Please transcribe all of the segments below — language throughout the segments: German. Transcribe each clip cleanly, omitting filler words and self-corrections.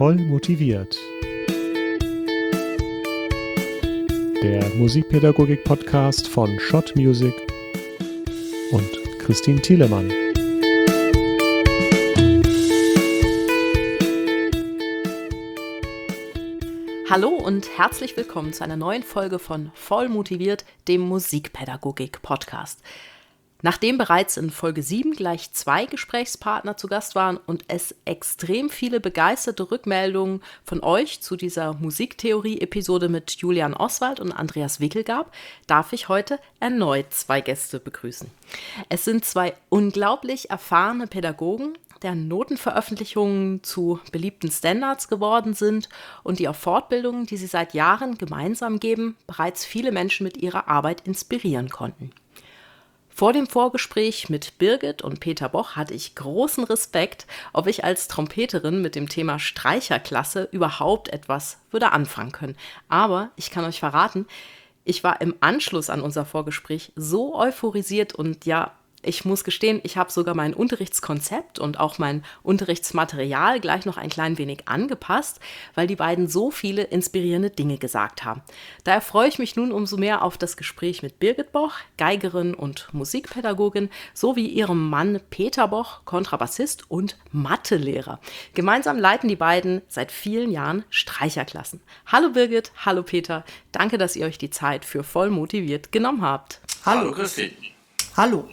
Voll motiviert. Der Musikpädagogik-Podcast von Schott Music und Christine Thielemann. Hallo und herzlich willkommen zu einer neuen Folge von Voll motiviert, dem Musikpädagogik-Podcast. Nachdem bereits in Folge 7 gleich 2 Gesprächspartner zu Gast waren und es extrem viele begeisterte Rückmeldungen von euch zu dieser Musiktheorie-Episode mit Julian Oswald und Andreas Wickel gab, darf ich heute erneut 2 Gäste begrüßen. Es sind 2 unglaublich erfahrene Pädagogen, deren Notenveröffentlichungen zu beliebten Standards geworden sind und die auf Fortbildungen, die sie seit Jahren gemeinsam geben, bereits viele Menschen mit ihrer Arbeit inspirieren konnten. Vor dem Vorgespräch mit Birgit und Peter Boch hatte ich großen Respekt, ob ich als Trompeterin mit dem Thema Streicherklasse überhaupt etwas würde anfangen können. Aber ich kann euch verraten, ich war im Anschluss an unser Vorgespräch so euphorisiert und ja, ich muss gestehen, ich habe sogar mein Unterrichtskonzept und auch mein Unterrichtsmaterial gleich noch ein klein wenig angepasst, weil die beiden so viele inspirierende Dinge gesagt haben. Daher freue ich mich nun umso mehr auf das Gespräch mit Birgit Boch, Geigerin und Musikpädagogin, sowie ihrem Mann Peter Boch, Kontrabassist und Mathelehrer. Gemeinsam leiten die beiden seit vielen Jahren Streicherklassen. Hallo Birgit, hallo Peter, danke, dass ihr euch die Zeit für Voll motiviert genommen habt. Hallo Christine. Hallo.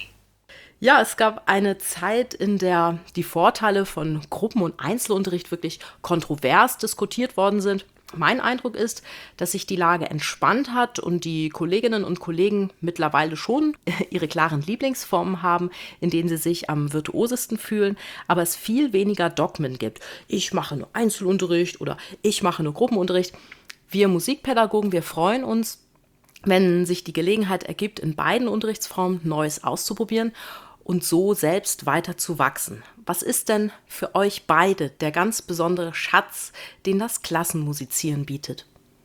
Ja, es gab eine Zeit, in der die Vorteile von Gruppen- und Einzelunterricht wirklich kontrovers diskutiert worden sind. Mein Eindruck ist, dass sich die Lage entspannt hat und die Kolleginnen und Kollegen mittlerweile schon ihre klaren Lieblingsformen haben, in denen sie sich am virtuosesten fühlen, aber es viel weniger Dogmen gibt. Ich mache nur Einzelunterricht oder ich mache nur Gruppenunterricht. Wir Musikpädagogen, wir freuen uns, wenn sich die Gelegenheit ergibt, in beiden Unterrichtsformen Neues auszuprobieren und so selbst weiter zu wachsen. Was ist denn für euch beide der ganz besondere Schatz, den das Klassenmusizieren bietet?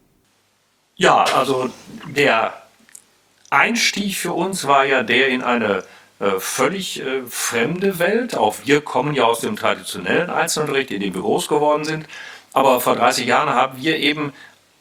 Ja, also der Einstieg für uns war ja der in eine völlig fremde Welt. Auch wir kommen ja aus dem traditionellen Einzelunterricht, in dem wir groß geworden sind. Aber vor 30 Jahren haben wir eben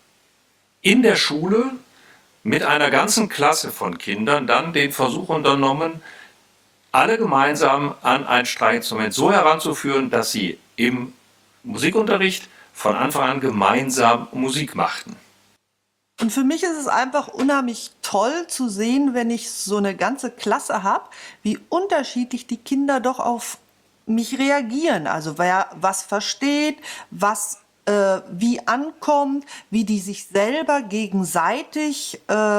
in der Schule mit einer ganzen Klasse von Kindern dann den Versuch unternommen, alle gemeinsam an ein Streichinstrument so heranzuführen, dass sie im Musikunterricht von Anfang an gemeinsam Musik machten. Und für mich ist es einfach unheimlich toll zu sehen, wenn ich so eine ganze Klasse habe, wie unterschiedlich die Kinder doch auf mich reagieren. Also wer was versteht, was wie ankommt, wie die sich selber gegenseitig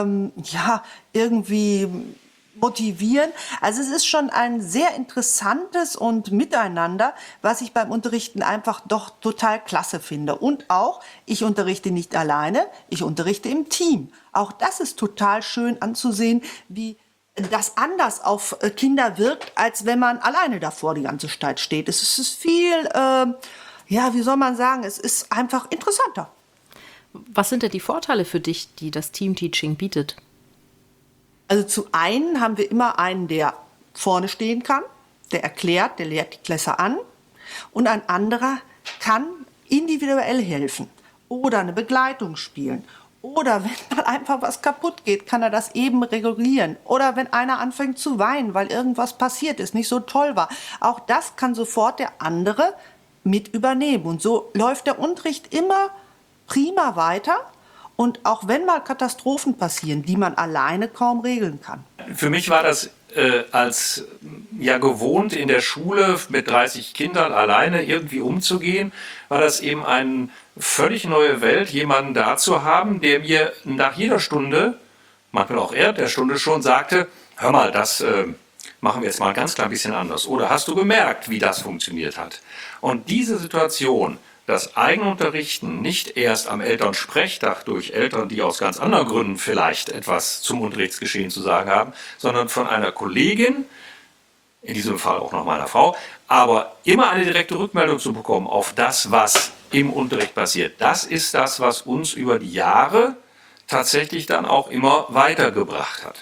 irgendwie motivieren. Also es ist schon ein sehr interessantes und Miteinander, was ich beim Unterrichten einfach doch total klasse finde. Und auch, ich unterrichte nicht alleine, ich unterrichte im Team. Auch das ist total schön anzusehen, wie das anders auf Kinder wirkt, als wenn man alleine davor die ganze Zeit steht. Es ist viel, wie soll man sagen, es ist einfach interessanter. Was sind denn die Vorteile für dich, die das Teamteaching bietet? Also zu einen haben wir immer einen, der vorne stehen kann, der erklärt, der lehrt die Klasse an. Und ein anderer kann individuell helfen oder eine Begleitung spielen. Oder wenn mal einfach was kaputt geht, kann er das eben regulieren. Oder wenn einer anfängt zu weinen, weil irgendwas passiert ist, nicht so toll war. Auch das kann sofort der andere mit übernehmen. Und so läuft der Unterricht immer prima weiter. Und auch wenn mal Katastrophen passieren, die man alleine kaum regeln kann. Für mich war das als gewohnt in der Schule mit 30 Kindern alleine irgendwie umzugehen, war das eben eine völlig neue Welt, jemanden da zu haben, der mir nach jeder Stunde, manchmal auch der Stunde schon sagte, hör mal, das machen wir jetzt mal ein ganz klein bisschen anders. Oder hast du gemerkt, wie das funktioniert hat? Und diese Situation, das Eigenunterrichten nicht erst am Elternsprechtag durch Eltern, die aus ganz anderen Gründen vielleicht etwas zum Unterrichtsgeschehen zu sagen haben, sondern von einer Kollegin, in diesem Fall auch noch meiner Frau, aber immer eine direkte Rückmeldung zu bekommen auf das, was im Unterricht passiert. Das ist das, was uns über die Jahre tatsächlich dann auch immer weitergebracht hat.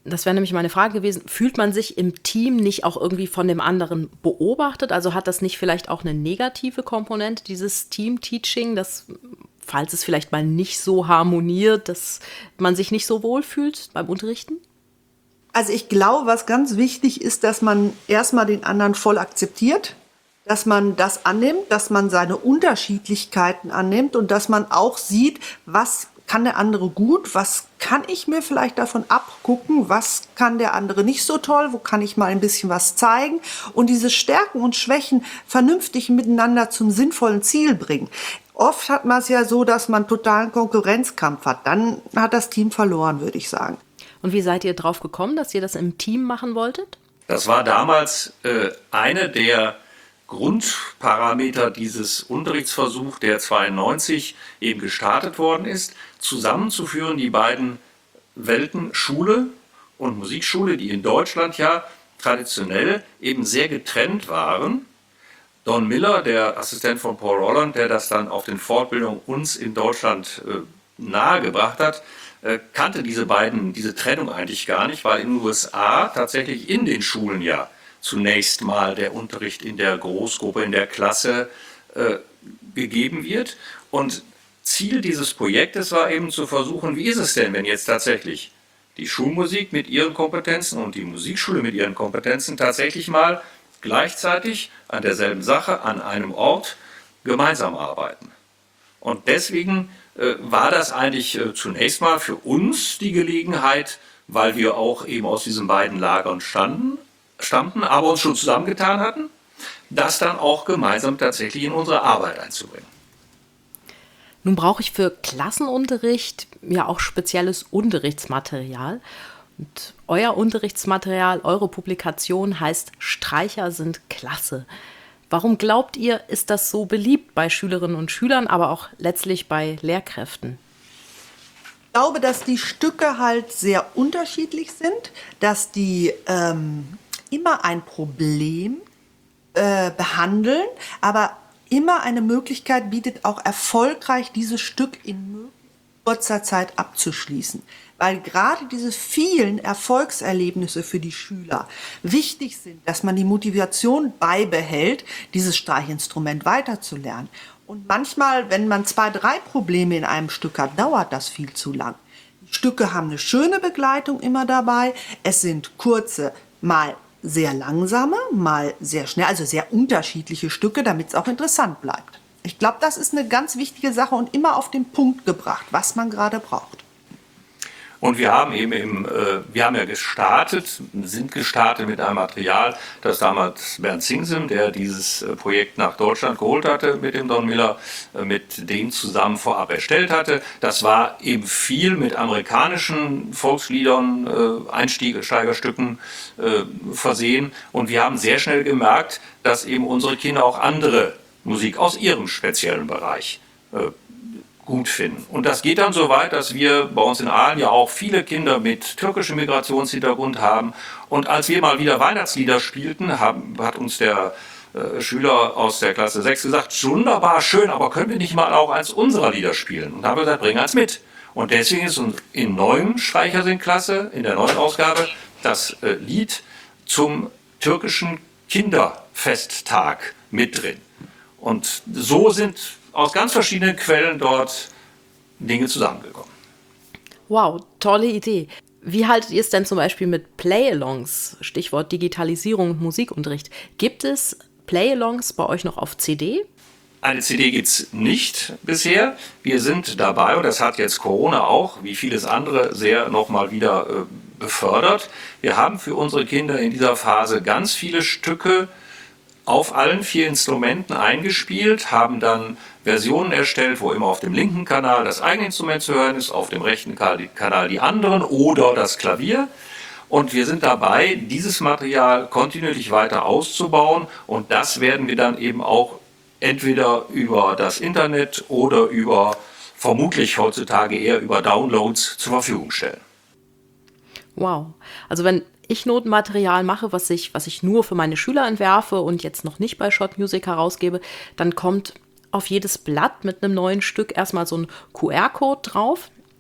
Das wäre nämlich meine Frage gewesen, fühlt man sich im Team nicht auch irgendwie von dem anderen beobachtet? Also hat das nicht vielleicht auch eine negative Komponente, dieses Team-Teaching, dass, falls es vielleicht mal nicht so harmoniert, dass man sich nicht so wohl fühlt beim Unterrichten? Also ich glaube, was ganz wichtig ist, dass man erstmal den anderen voll akzeptiert, dass man das annimmt, dass man seine Unterschiedlichkeiten annimmt und dass man auch sieht, was kann der andere gut, was kann ich mir vielleicht davon abgucken, was kann der andere nicht so toll, wo kann ich mal ein bisschen was zeigen und diese Stärken und Schwächen vernünftig miteinander zum sinnvollen Ziel bringen. Oft hat man es ja so, dass man totalen Konkurrenzkampf hat. Dann hat das Team verloren, würde ich sagen. Und wie seid ihr drauf gekommen, dass ihr das im Team machen wolltet? Das war damals eine der Grundparameter dieses Unterrichtsversuchs, der 92 eben gestartet worden ist, zusammenzuführen die beiden Welten Schule und Musikschule, die in Deutschland ja traditionell eben sehr getrennt waren. Don Miller, der Assistent von Paul Rolland, der das dann auf den Fortbildungen uns in Deutschland nahegebracht hat, kannte diese Trennung eigentlich gar nicht, weil in den USA tatsächlich in den Schulen ja zunächst mal der Unterricht in der Großgruppe, in der Klasse gegeben wird. Und Ziel dieses Projektes war eben zu versuchen, wie ist es denn, wenn jetzt tatsächlich die Schulmusik mit ihren Kompetenzen und die Musikschule mit ihren Kompetenzen tatsächlich mal gleichzeitig an derselben Sache, an einem Ort gemeinsam arbeiten. Und deswegen war das eigentlich zunächst mal für uns die Gelegenheit, weil wir auch eben aus diesen beiden Lagern stammten, aber uns schon zusammengetan hatten, das dann auch gemeinsam tatsächlich in unsere Arbeit einzubringen. Nun brauche ich für Klassenunterricht ja auch spezielles Unterrichtsmaterial. Und euer Unterrichtsmaterial, eure Publikation heißt Streicher sind klasse. Warum glaubt ihr, ist das so beliebt bei Schülerinnen und Schülern, aber auch letztlich bei Lehrkräften? Ich glaube, dass die Stücke halt sehr unterschiedlich sind, dass die immer ein Problem behandeln, aber immer eine Möglichkeit bietet, auch erfolgreich dieses Stück in kurzer Zeit abzuschließen. Weil gerade diese vielen Erfolgserlebnisse für die Schüler wichtig sind, dass man die Motivation beibehält, dieses Streichinstrument weiterzulernen. Und manchmal, wenn man 2, 3 Probleme in einem Stück hat, dauert das viel zu lang. Die Stücke haben eine schöne Begleitung immer dabei. Es sind kurze, mal sehr langsame, mal sehr schnell, also sehr unterschiedliche Stücke, damit es auch interessant bleibt. Ich glaube, das ist eine ganz wichtige Sache und immer auf den Punkt gebracht, was man gerade braucht. Und wir haben eben sind gestartet mit einem Material, das damals Bernd Zingsem, der dieses Projekt nach Deutschland geholt hatte mit dem Don Miller, mit dem zusammen vorab erstellt hatte. Das war eben viel mit amerikanischen Volksliedern, Einsteigerstücken versehen. Und wir haben sehr schnell gemerkt, dass eben unsere Kinder auch andere Musik aus ihrem speziellen Bereich gut finden. Und das geht dann so weit, dass wir bei uns in Aalen ja auch viele Kinder mit türkischem Migrationshintergrund haben. Und als wir mal wieder Weihnachtslieder spielten, hat uns der Schüler aus der Klasse 6 gesagt, wunderbar, schön, aber können wir nicht mal auch eins unserer Lieder spielen? Und da haben wir gesagt, bring eins mit. Und deswegen ist uns in neuen Streichersing-Klasse, in der neuen Ausgabe, das Lied zum türkischen Kinderfesttag mit drin. Und so sind aus ganz verschiedenen Quellen dort Dinge zusammengekommen. Wow, tolle Idee. Wie haltet ihr es denn zum Beispiel mit Play-Alongs? Stichwort Digitalisierung und Musikunterricht. Gibt es Play-Alongs bei euch noch auf CD? Eine CD gibt es nicht bisher. Wir sind dabei, und das hat jetzt Corona auch, wie vieles andere, sehr nochmal wieder befördert. Wir haben für unsere Kinder in dieser Phase ganz viele Stücke auf allen 4 Instrumenten eingespielt, haben dann Versionen erstellt, wo immer auf dem linken Kanal das eigene Instrument zu hören ist, auf dem rechten Kanal die anderen oder das Klavier. Und wir sind dabei, dieses Material kontinuierlich weiter auszubauen, und das werden wir dann eben auch entweder über das Internet oder vermutlich heutzutage eher über Downloads zur Verfügung stellen. Wow. Also wenn ich Notenmaterial mache, was ich nur für meine Schüler entwerfe und jetzt noch nicht bei Schott Music herausgebe, dann kommt auf jedes Blatt mit einem neuen Stück erstmal so ein QR-Code drauf.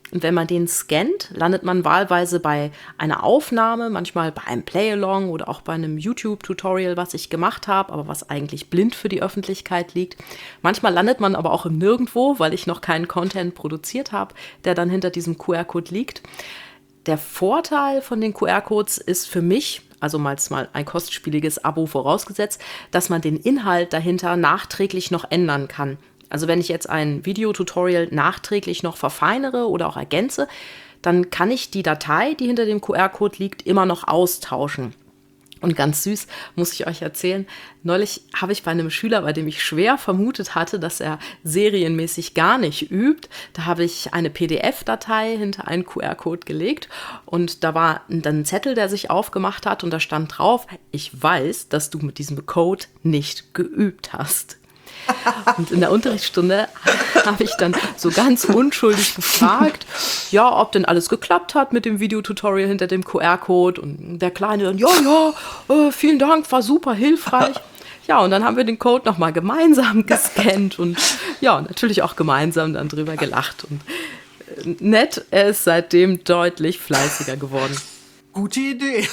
Und wenn man den scannt, landet man wahlweise bei einer Aufnahme, manchmal bei einem Play-Along oder auch bei einem YouTube-Tutorial, was ich gemacht habe, aber was eigentlich blind für die Öffentlichkeit liegt. Manchmal landet man aber auch im Nirgendwo, weil ich noch keinen Content produziert habe, der dann hinter diesem QR-Code liegt. Der Vorteil von den QR-Codes ist für mich, also mal ein kostspieliges Abo vorausgesetzt, dass man den Inhalt dahinter nachträglich noch ändern kann. Also wenn ich jetzt ein Videotutorial nachträglich noch verfeinere oder auch ergänze, dann kann ich die Datei, die hinter dem QR-Code liegt, immer noch austauschen. Und ganz süß, muss ich euch erzählen, neulich habe ich bei einem Schüler, bei dem ich schwer vermutet hatte, dass er serienmäßig gar nicht übt, da habe ich eine PDF-Datei hinter einen QR-Code gelegt und da war dann ein Zettel, der sich aufgemacht hat und da stand drauf, ich weiß, dass du mit diesem Code nicht geübt hast. Und in der Unterrichtsstunde habe ich dann so ganz unschuldig gefragt, ja, ob denn alles geklappt hat mit dem Videotutorial hinter dem QR-Code. Und der Kleine dann, vielen Dank, war super hilfreich. Ja, und dann haben wir den Code nochmal gemeinsam gescannt und ja, natürlich auch gemeinsam dann drüber gelacht. Und nett, er ist seitdem deutlich fleißiger geworden. Gute Idee.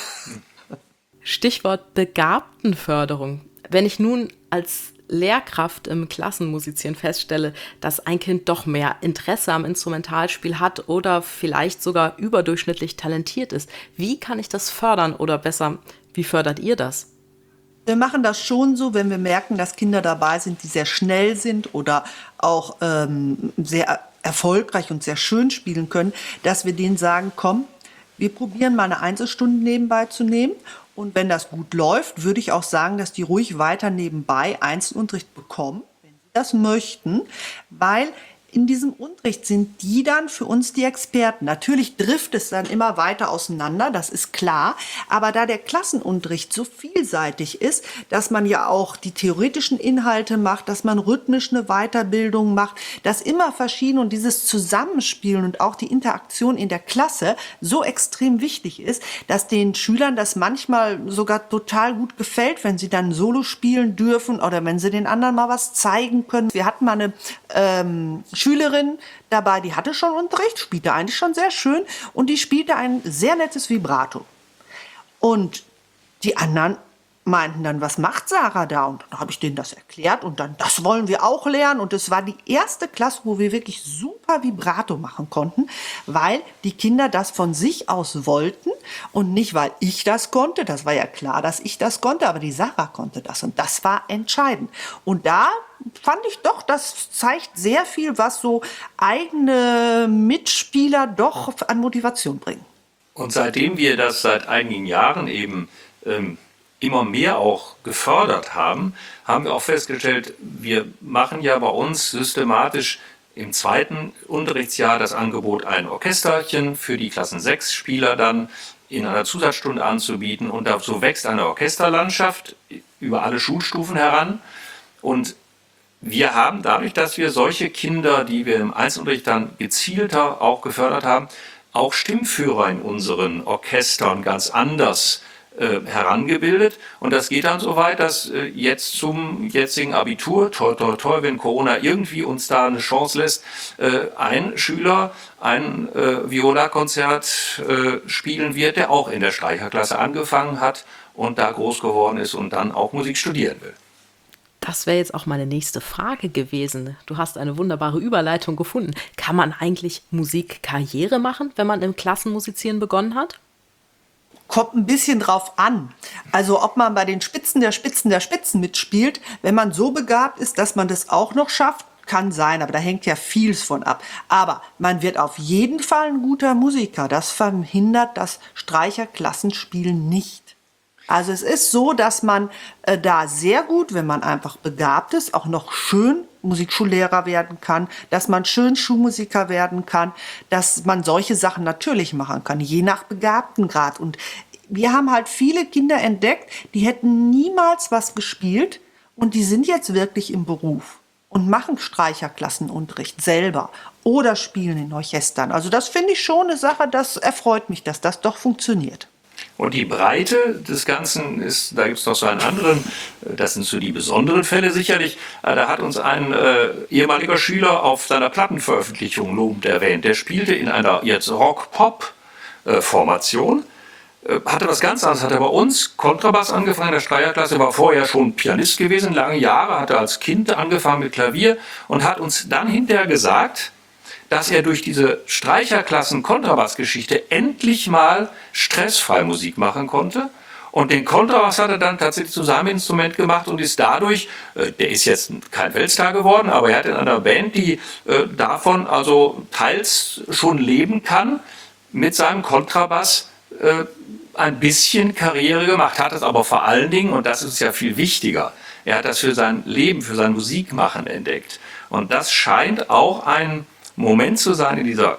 Stichwort Begabtenförderung. Wenn ich nun als Lehrkraft im Klassenmusizieren feststelle, dass ein Kind doch mehr Interesse am Instrumentalspiel hat oder vielleicht sogar überdurchschnittlich talentiert ist, wie kann ich das fördern oder besser, wie fördert ihr das? Wir machen das schon so, wenn wir merken, dass Kinder dabei sind, die sehr schnell sind oder auch sehr erfolgreich und sehr schön spielen können, dass wir denen sagen, komm, wir probieren mal eine Einzelstunde nebenbei zu nehmen. Und wenn das gut läuft, würde ich auch sagen, dass die ruhig weiter nebenbei Einzelunterricht bekommen, wenn sie das möchten, weil in diesem Unterricht sind die dann für uns die Experten. Natürlich driftet es dann immer weiter auseinander, das ist klar. Aber da der Klassenunterricht so vielseitig ist, dass man ja auch die theoretischen Inhalte macht, dass man rhythmisch eine Weiterbildung macht, dass immer verschieden und dieses Zusammenspielen und auch die Interaktion in der Klasse so extrem wichtig ist, dass den Schülern das manchmal sogar total gut gefällt, wenn sie dann Solo spielen dürfen oder wenn sie den anderen mal was zeigen können. Wir hatten mal eine Schülerin dabei, die hatte schon Unterricht, spielte eigentlich schon sehr schön und die spielte ein sehr nettes Vibrato. Und die anderen meinten dann, was macht Sarah da? Und dann habe ich denen das erklärt und dann, das wollen wir auch lernen. Und es war die erste Klasse, wo wir wirklich super Vibrato machen konnten, weil die Kinder das von sich aus wollten und nicht, weil ich das konnte. Das war ja klar, dass ich das konnte, aber die Sarah konnte das und das war entscheidend. Und da fand ich doch, das zeigt sehr viel, was so eigene Mitspieler doch an Motivation bringen. Und seitdem wir das seit einigen Jahren eben immer mehr auch gefördert haben, haben wir auch festgestellt, wir machen ja bei uns systematisch im zweiten Unterrichtsjahr das Angebot, ein Orchesterchen für die Klassen 6 Spieler dann in einer Zusatzstunde anzubieten. Und so wächst eine Orchesterlandschaft über alle Schulstufen heran. Und wir haben dadurch, dass wir solche Kinder, die wir im Einzelunterricht dann gezielter auch gefördert haben, auch Stimmführer in unseren Orchestern ganz anders herangebildet. Und das geht dann so weit, dass jetzt zum jetzigen Abitur, toi, toi, toi, wenn Corona irgendwie uns da eine Chance lässt, ein Schüler ein Viola-Konzert spielen wird, der auch in der Streicherklasse angefangen hat und da groß geworden ist und dann auch Musik studieren will. Das wäre jetzt auch meine nächste Frage gewesen. Du hast eine wunderbare Überleitung gefunden. Kann man eigentlich Musikkarriere machen, wenn man im Klassenmusizieren begonnen hat? Kommt ein bisschen drauf an. Also ob man bei den Spitzen der Spitzen der Spitzen mitspielt, wenn man so begabt ist, dass man das auch noch schafft, kann sein, aber da hängt ja vieles von ab. Aber man wird auf jeden Fall ein guter Musiker. Das verhindert das Streicherklassenspielen nicht. Also es ist so, dass man da sehr gut, wenn man einfach begabt ist, auch noch schön Musikschullehrer werden kann, dass man schön Schulmusiker werden kann, dass man solche Sachen natürlich machen kann, je nach Begabtengrad. Und wir haben halt viele Kinder entdeckt, die hätten niemals was gespielt und die sind jetzt wirklich im Beruf und machen Streicherklassenunterricht selber oder spielen in Orchestern. Also das finde ich schon eine Sache, das erfreut mich, dass das doch funktioniert. Und die Breite des Ganzen ist, da gibt es noch so einen anderen, das sind so die besonderen Fälle sicherlich, da hat uns ein ehemaliger Schüler auf seiner Plattenveröffentlichung lobend erwähnt. Der spielte in einer jetzt Rock-Pop-Formation, hatte was ganz anderes, hatte bei uns Kontrabass angefangen in der Streicherklasse, war vorher schon Pianist gewesen, lange Jahre, hatte als Kind angefangen mit Klavier und hat uns dann hinterher gesagt, dass er durch diese Streicherklassen-Kontrabass-Geschichte endlich mal stressfrei Musik machen konnte. Und den Kontrabass hat er dann tatsächlich zu seinem Instrument gemacht und ist dadurch, der ist jetzt kein Weltstar geworden, aber er hat in einer Band, die davon also teils schon leben kann, mit seinem Kontrabass ein bisschen Karriere gemacht, hat es aber vor allen Dingen, und das ist ja viel wichtiger, er hat das für sein Leben, für sein Musikmachen entdeckt. Und das scheint auch ein Moment zu sein in dieser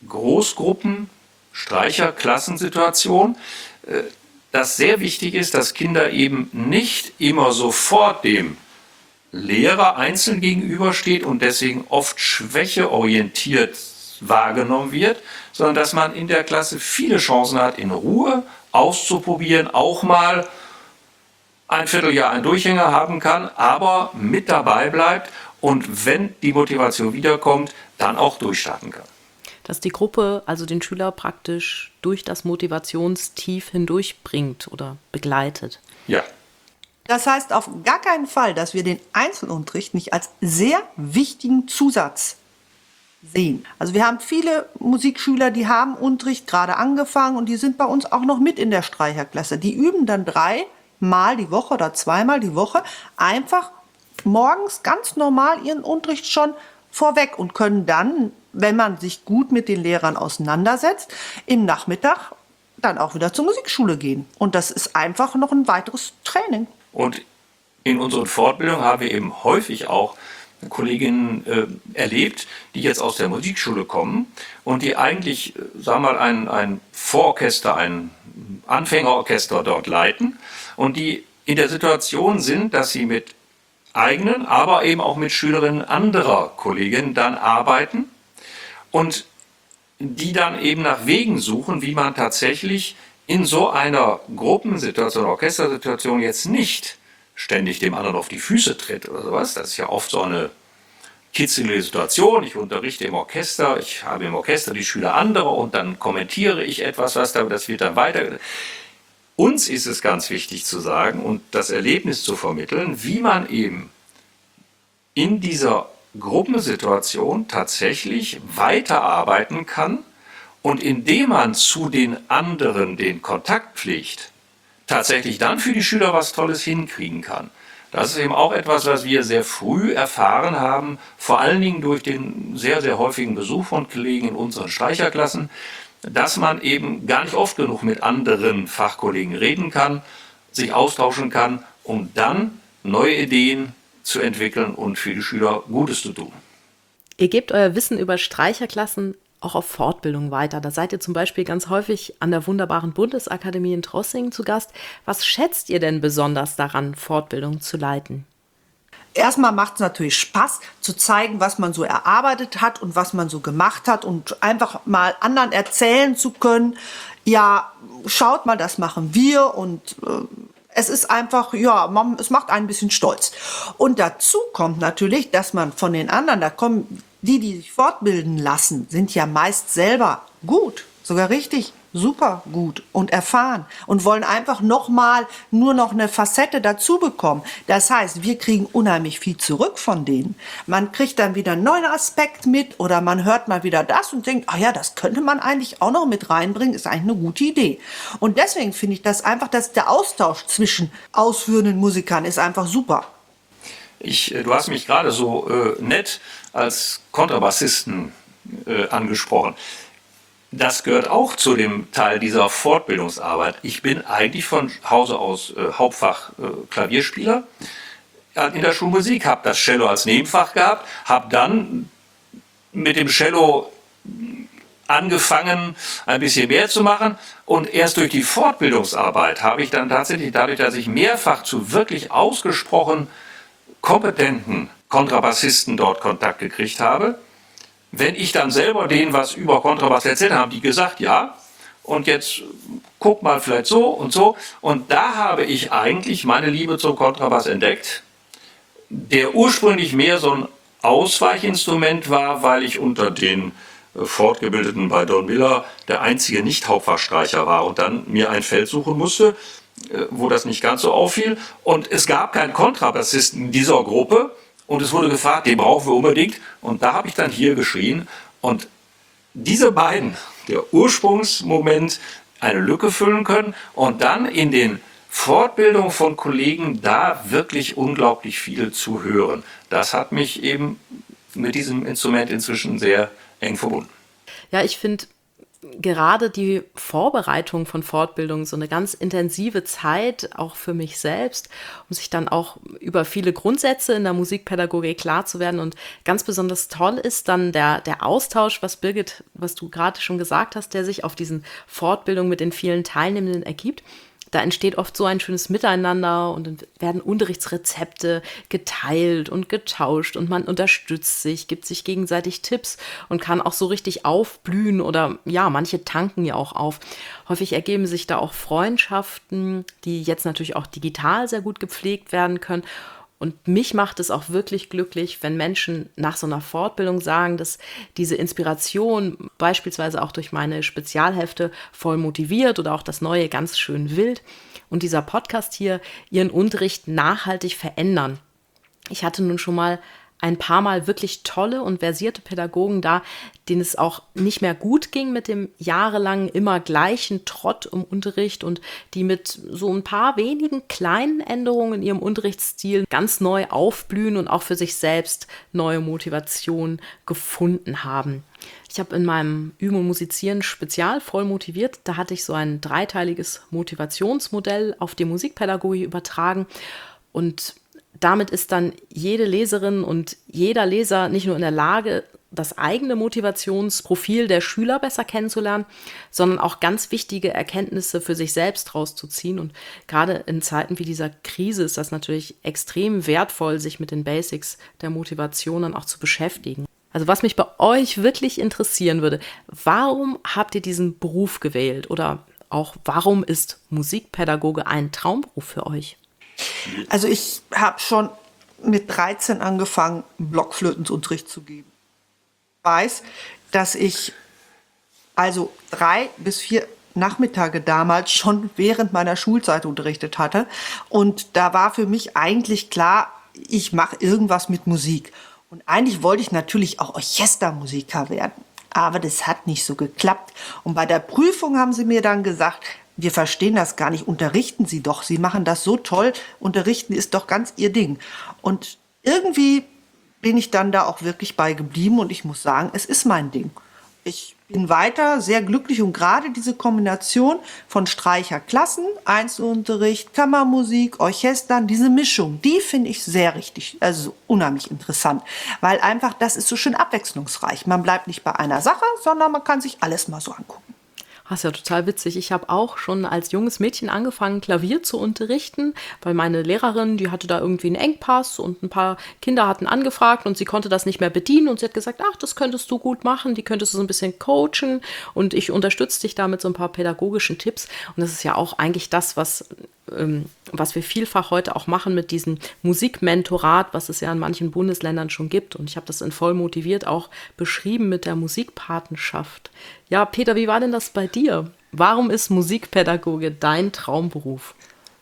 Großgruppen-Streicherklassensituation, dass sehr wichtig ist, dass Kinder eben nicht immer sofort dem Lehrer einzeln gegenübersteht und deswegen oft schwächeorientiert wahrgenommen wird, sondern dass man in der Klasse viele Chancen hat, in Ruhe auszuprobieren, auch mal ein Vierteljahr einen Durchhänger haben kann, aber mit dabei bleibt und wenn die Motivation wiederkommt, dann auch durchstarten kann. Dass die Gruppe also den Schüler praktisch durch das Motivationstief hindurchbringt oder begleitet. Ja. Das heißt auf gar keinen Fall, dass wir den Einzelunterricht nicht als sehr wichtigen Zusatz sehen. Also wir haben viele Musikschüler, die haben Unterricht gerade angefangen und die sind bei uns auch noch mit in der Streicherklasse. Die üben dann 3-mal die Woche oder 2-mal die Woche einfach morgens ganz normal ihren Unterricht schon vorweg und können dann, wenn man sich gut mit den Lehrern auseinandersetzt, im Nachmittag dann auch wieder zur Musikschule gehen. Und das ist einfach noch ein weiteres Training. Und in unseren Fortbildungen haben wir eben häufig auch Kolleginnen erlebt, die jetzt aus der Musikschule kommen und die eigentlich, sagen wir mal, ein Vororchester, ein Anfängerorchester dort leiten und die in der Situation sind, dass sie mit eigenen, aber eben auch mit Schülerinnen anderer Kolleginnen dann arbeiten und die dann eben nach Wegen suchen, wie man tatsächlich in so einer Gruppensituation, Orchestersituation jetzt nicht ständig dem anderen auf die Füße tritt oder sowas. Das ist ja oft so eine kitzelige Situation. Ich unterrichte im Orchester, ich habe im Orchester die Schüler anderer und dann kommentiere ich etwas, das wird dann weiter. Uns ist es ganz wichtig zu sagen und das Erlebnis zu vermitteln, wie man eben in dieser Gruppensituation tatsächlich weiterarbeiten kann und indem man zu den anderen den Kontakt pflegt, tatsächlich dann für die Schüler was Tolles hinkriegen kann. Das ist eben auch etwas, was wir sehr früh erfahren haben, vor allen Dingen durch den sehr, sehr häufigen Besuch von Kollegen in unseren Streicherklassen, dass man eben gar nicht oft genug mit anderen Fachkollegen reden kann, sich austauschen kann, um dann neue Ideen zu entwickeln und für die Schüler Gutes zu tun. Ihr gebt euer Wissen über Streicherklassen auch auf Fortbildung weiter. Da seid ihr zum Beispiel ganz häufig an der wunderbaren Bundesakademie in Trossingen zu Gast. Was schätzt ihr denn besonders daran, Fortbildung zu leiten? Erstmal macht es natürlich Spaß, zu zeigen, was man so erarbeitet hat und was man so gemacht hat und einfach mal anderen erzählen zu können, ja, schaut mal, das machen wir und es ist einfach, ja, es macht einen ein bisschen stolz. Und dazu kommt natürlich, dass man von den anderen, da kommen die sich fortbilden lassen, sind ja meist selber gut, sogar richtig super gut und erfahren und wollen einfach nur noch eine Facette dazu bekommen. Das heißt, wir kriegen unheimlich viel zurück von denen. Man kriegt dann wieder einen neuen Aspekt mit oder man hört mal wieder das und denkt, ach ja, das könnte man eigentlich auch noch mit reinbringen, ist eigentlich eine gute Idee. Und deswegen finde ich das einfach, dass der Austausch zwischen ausführenden Musikern ist einfach super. Du hast mich gerade so nett als Kontrabassisten angesprochen. Das gehört auch zu dem Teil dieser Fortbildungsarbeit. Ich bin eigentlich von Hause aus Hauptfach Klavierspieler in der Schulmusik, habe das Cello als Nebenfach gehabt, habe dann mit dem Cello angefangen, ein bisschen mehr zu machen und erst durch die Fortbildungsarbeit habe ich dann tatsächlich, dadurch, dass ich mehrfach zu wirklich ausgesprochen kompetenten Kontrabassisten dort Kontakt gekriegt habe, wenn ich dann selber denen was über Kontrabass erzählt habe, haben die gesagt, ja, und jetzt guck mal vielleicht so und so. Und da habe ich eigentlich meine Liebe zum Kontrabass entdeckt, der ursprünglich mehr so ein Ausweichinstrument war, weil ich unter den Fortgebildeten bei Don Miller der einzige Nicht-Hauptfachstreicher war und dann mir ein Feld suchen musste, wo das nicht ganz so auffiel. Und es gab keinen Kontrabassisten in dieser Gruppe und es wurde gefragt, den brauchen wir unbedingt. Und da habe ich dann hier geschrien und diese beiden, der Ursprungsmoment, eine Lücke füllen können und dann in den Fortbildungen von Kollegen da wirklich unglaublich viel zu hören. Das hat mich eben mit diesem Instrument inzwischen sehr eng verbunden. Ja, ich finde gerade die Vorbereitung von Fortbildungen so eine ganz intensive Zeit, auch für mich selbst, um sich dann auch über viele Grundsätze in der Musikpädagogik klar zu werden. Und ganz besonders toll ist dann der Austausch, was Birgit, was du gerade schon gesagt hast, der sich auf diesen Fortbildungen mit den vielen Teilnehmenden ergibt. Da entsteht oft so ein schönes Miteinander und dann werden Unterrichtsrezepte geteilt und getauscht und man unterstützt sich, gibt sich gegenseitig Tipps und kann auch so richtig aufblühen oder ja, manche tanken ja auch auf. Häufig ergeben sich da auch Freundschaften, die jetzt natürlich auch digital sehr gut gepflegt werden können. Und mich macht es auch wirklich glücklich, wenn Menschen nach so einer Fortbildung sagen, dass diese Inspiration beispielsweise auch durch meine Spezialhefte voll motiviert oder auch das Neue ganz schön wild und dieser Podcast hier ihren Unterricht nachhaltig verändern. Ich hatte nun schon mal ein paar Mal wirklich tolle und versierte Pädagogen da, denen es auch nicht mehr gut ging mit dem jahrelangen immer gleichen Trott im Unterricht und die mit so ein paar wenigen kleinen Änderungen in ihrem Unterrichtsstil ganz neu aufblühen und auch für sich selbst neue Motivation gefunden haben. Ich habe in meinem Üben und Musizieren Spezial voll motiviert, da hatte ich so ein dreiteiliges Motivationsmodell auf die Musikpädagogik übertragen und damit ist dann jede Leserin und jeder Leser nicht nur in der Lage, das eigene Motivationsprofil der Schüler besser kennenzulernen, sondern auch ganz wichtige Erkenntnisse für sich selbst rauszuziehen. Und gerade in Zeiten wie dieser Krise ist das natürlich extrem wertvoll, sich mit den Basics der Motivation dann auch zu beschäftigen. Also was mich bei euch wirklich interessieren würde, warum habt ihr diesen Beruf gewählt? Oder auch warum ist Musikpädagoge ein Traumberuf für euch? Also ich habe schon mit 13 angefangen, Blockflötenunterricht zu geben. Ich weiß, dass ich also 3 bis 4 Nachmittage damals schon während meiner Schulzeit unterrichtet hatte. Und da war für mich eigentlich klar, ich mache irgendwas mit Musik. Und eigentlich wollte ich natürlich auch Orchestermusiker werden. Aber das hat nicht so geklappt. Und bei der Prüfung haben sie mir dann gesagt, wir verstehen das gar nicht, unterrichten Sie doch. Sie machen das so toll, unterrichten ist doch ganz Ihr Ding. Und irgendwie bin ich dann da auch wirklich bei geblieben und ich muss sagen, es ist mein Ding. Ich bin weiter sehr glücklich und gerade diese Kombination von Streicherklassen, Einzelunterricht, Kammermusik, Orchestern, diese Mischung, die finde ich sehr richtig, also unheimlich interessant, weil einfach das ist so schön abwechslungsreich. Man bleibt nicht bei einer Sache, sondern man kann sich alles mal so angucken. Das ist ja total witzig. Ich habe auch schon als junges Mädchen angefangen, Klavier zu unterrichten, weil meine Lehrerin, die hatte da irgendwie einen Engpass und ein paar Kinder hatten angefragt und sie konnte das nicht mehr bedienen und sie hat gesagt, ach, das könntest du gut machen, die könntest du so ein bisschen coachen und ich unterstütze dich da mit so ein paar pädagogischen Tipps. Und das ist ja auch eigentlich das, was wir vielfach heute auch machen mit diesem Musikmentorat, was es ja in manchen Bundesländern schon gibt. Und ich habe das in Voll motiviert auch beschrieben mit der Musikpatenschaft. Ja, Peter, wie war denn das bei dir? Warum ist Musikpädagoge dein Traumberuf?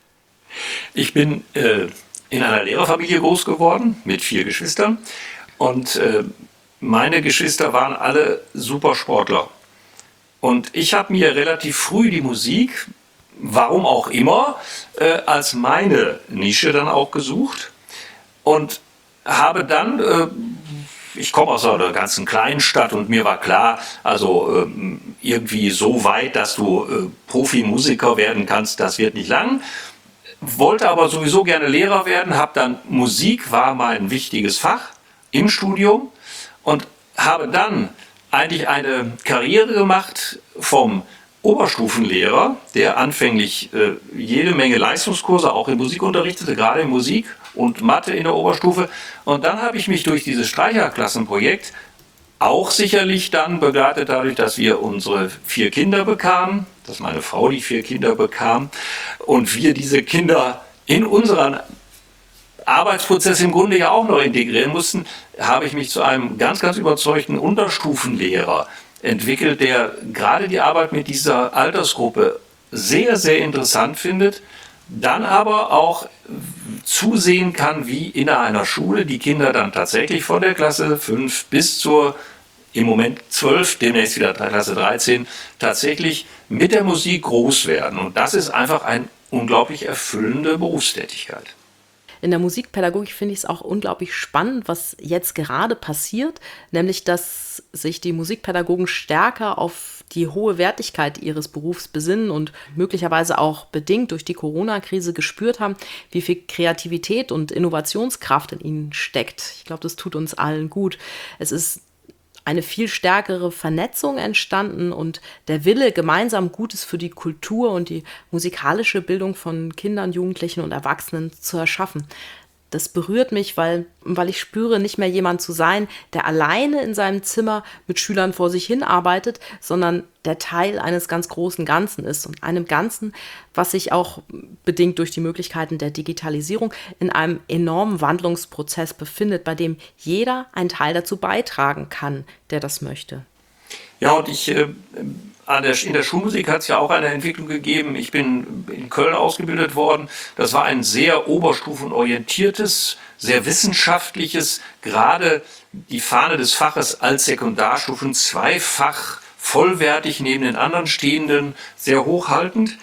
Ich bin in einer Lehrerfamilie groß geworden mit 4 Geschwistern und meine Geschwister waren alle Supersportler. Und ich habe mir relativ früh die Musik, warum auch immer, als meine Nische dann auch gesucht und habe dann, ich komme aus einer ganzen kleinen Stadt und mir war klar, also irgendwie so weit, dass du Profimusiker werden kannst, das wird nicht lang. Wollte aber sowieso gerne Lehrer werden, habe dann Musik war mein wichtiges Fach im Studium und habe dann eigentlich eine Karriere gemacht vom Oberstufenlehrer, der anfänglich jede Menge Leistungskurse auch in Musik unterrichtete, gerade in Musik und Mathe in der Oberstufe. Und dann habe ich mich durch dieses Streicherklassenprojekt Auch sicherlich dann begleitet dadurch, dass wir unsere 4 Kinder bekamen, dass meine Frau die 4 Kinder bekam und wir diese Kinder in unseren Arbeitsprozess im Grunde ja auch noch integrieren mussten, habe ich mich zu einem ganz, ganz überzeugten Unterstufenlehrer entwickelt, der gerade die Arbeit mit dieser Altersgruppe sehr, sehr interessant findet, dann aber auch zusehen kann, wie in einer Schule die Kinder dann tatsächlich von der Klasse 5 bis zur im Moment 12, demnächst wieder Klasse 13, tatsächlich mit der Musik groß werden. Und das ist einfach eine unglaublich erfüllende Berufstätigkeit. In der Musikpädagogik finde ich es auch unglaublich spannend, was jetzt gerade passiert, nämlich dass sich die Musikpädagogen stärker auf die hohe Wertigkeit ihres Berufs besinnen und möglicherweise auch bedingt durch die Corona-Krise gespürt haben, wie viel Kreativität und Innovationskraft in ihnen steckt. Ich glaube, das tut uns allen gut. Es ist eine viel stärkere Vernetzung entstanden und der Wille, gemeinsam Gutes für die Kultur und die musikalische Bildung von Kindern, Jugendlichen und Erwachsenen zu erschaffen. Das berührt mich, weil ich spüre, nicht mehr jemand zu sein, der alleine in seinem Zimmer mit Schülern vor sich hin arbeitet, sondern der Teil eines ganz großen Ganzen ist und einem Ganzen, was sich auch bedingt durch die Möglichkeiten der Digitalisierung in einem enormen Wandlungsprozess befindet, bei dem jeder einen Teil dazu beitragen kann, der das möchte. Ja, und in der Schulmusik hat es ja auch eine Entwicklung gegeben. Ich bin in Köln ausgebildet worden. Das war ein sehr oberstufenorientiertes, sehr wissenschaftliches, gerade die Fahne des Faches als Sekundarstufen zweifach vollwertig neben den anderen Stehenden, sehr hochhaltend.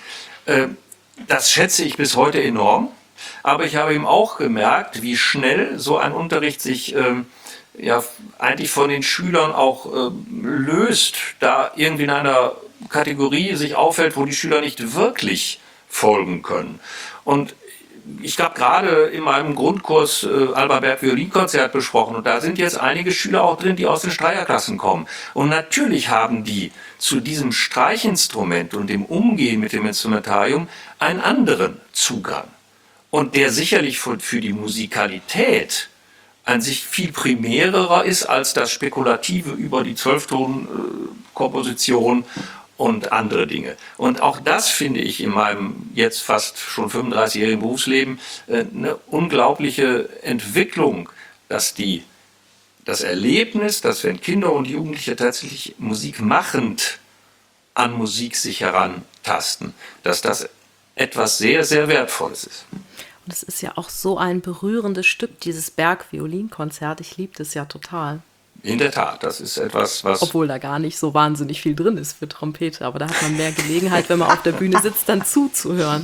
Das schätze ich bis heute enorm. Aber ich habe eben auch gemerkt, wie schnell so ein Unterricht sich eigentlich von den Schülern auch löst, da irgendwie in einer Kategorie sich auffällt, wo die Schüler nicht wirklich folgen können. Und ich habe gerade in meinem Grundkurs Alba Berg Violinkonzert besprochen und da sind jetzt einige Schüler auch drin, die aus den Streicherklassen kommen. Und natürlich haben die zu diesem Streichinstrument und dem Umgehen mit dem Instrumentarium einen anderen Zugang. Und der sicherlich für die Musikalität an sich viel primärer ist als das Spekulative über die 12-Ton-Komposition und andere Dinge. Und auch das finde ich in meinem jetzt fast schon 35-jährigen Berufsleben eine unglaubliche Entwicklung, dass das Erlebnis, dass wenn Kinder und Jugendliche tatsächlich musikmachend an Musik sich herantasten, dass das etwas sehr, sehr Wertvolles ist. Und es ist ja auch so ein berührendes Stück, dieses Berg-Violinkonzert. Ich liebe das ja total. In der Tat, das ist etwas, was... Obwohl da gar nicht so wahnsinnig viel drin ist für Trompete, aber da hat man mehr Gelegenheit, wenn man auf der Bühne sitzt, dann zuzuhören.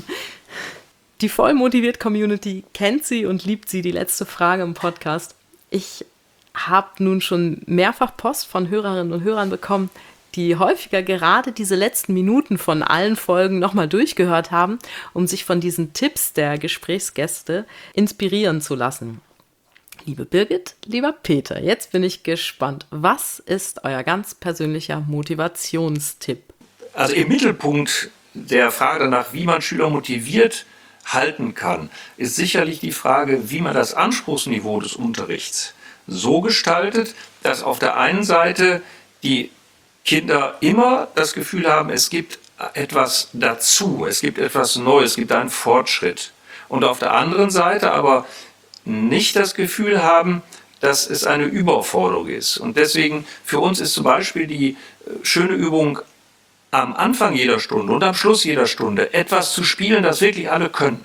Die Vollmotiviert-Community kennt sie und liebt sie. Die letzte Frage im Podcast. Ich habe nun schon mehrfach Post von Hörerinnen und Hörern bekommen, die häufiger gerade diese letzten Minuten von allen Folgen nochmal durchgehört haben, um sich von diesen Tipps der Gesprächsgäste inspirieren zu lassen. Liebe Birgit, lieber Peter, jetzt bin ich gespannt. Was ist euer ganz persönlicher Motivationstipp? Also im Mittelpunkt der Frage danach, wie man Schüler motiviert halten kann, ist sicherlich die Frage, wie man das Anspruchsniveau des Unterrichts so gestaltet, dass auf der einen Seite die Kinder immer das Gefühl haben, es gibt etwas dazu, es gibt etwas Neues, es gibt einen Fortschritt. Und auf der anderen Seite aber nicht das Gefühl haben, dass es eine Überforderung ist. Und deswegen für uns ist zum Beispiel die schöne Übung, am Anfang jeder Stunde und am Schluss jeder Stunde etwas zu spielen, das wirklich alle können.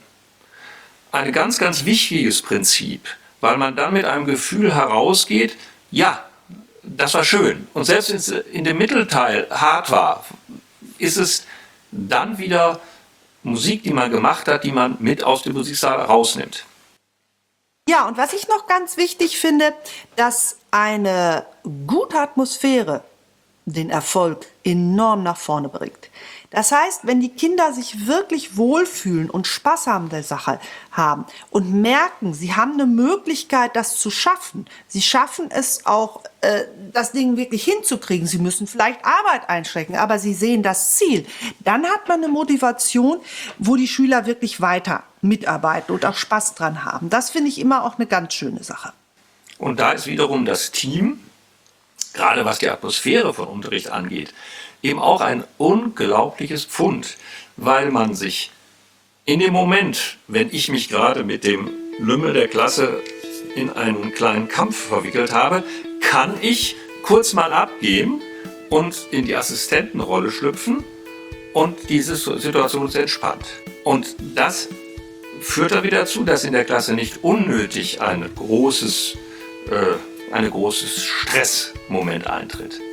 Ein ganz, ganz wichtiges Prinzip, weil man dann mit einem Gefühl herausgeht, ja, das war schön. Und selbst wenn es in dem Mittelteil hart war, ist es dann wieder Musik, die man gemacht hat, die man mit aus dem Musiksaal rausnimmt. Ja, und was ich noch ganz wichtig finde, dass eine gute Atmosphäre den Erfolg enorm nach vorne bringt. Das heißt, wenn die Kinder sich wirklich wohlfühlen und Spaß an der Sache haben und merken, sie haben eine Möglichkeit, das zu schaffen, sie schaffen es auch, das Ding wirklich hinzukriegen, sie müssen vielleicht Arbeit einstecken, aber sie sehen das Ziel, dann hat man eine Motivation, wo die Schüler wirklich weiter mitarbeiten und auch Spaß dran haben. Das finde ich immer auch eine ganz schöne Sache. Und da ist wiederum das Team gerade was die Atmosphäre von Unterricht angeht, eben auch ein unglaubliches Pfund, weil man sich in dem Moment, wenn ich mich gerade mit dem Lümmel der Klasse in einen kleinen Kampf verwickelt habe, kann ich kurz mal abgehen und in die Assistentenrolle schlüpfen und diese Situation ist entspannt. Und das führt dann wieder dazu, dass in der Klasse nicht unnötig ein großes Stressmoment eintritt.